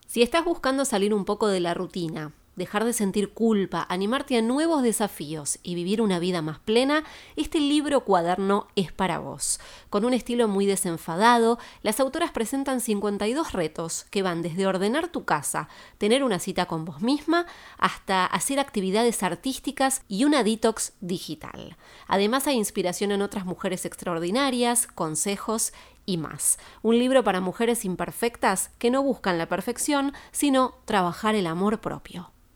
Si estás buscando salir un poco de la rutina, dejar de sentir culpa, animarte a nuevos desafíos y vivir una vida más plena, este libro cuaderno es para vos. Con un estilo muy desenfadado, las autoras presentan 52 retos que van desde ordenar tu casa, tener una cita con vos misma, hasta hacer actividades artísticas y una detox digital. Además hay inspiración en otras mujeres extraordinarias, consejos y más. Un libro para mujeres imperfectas que no buscan la perfección, sino trabajar el amor propio.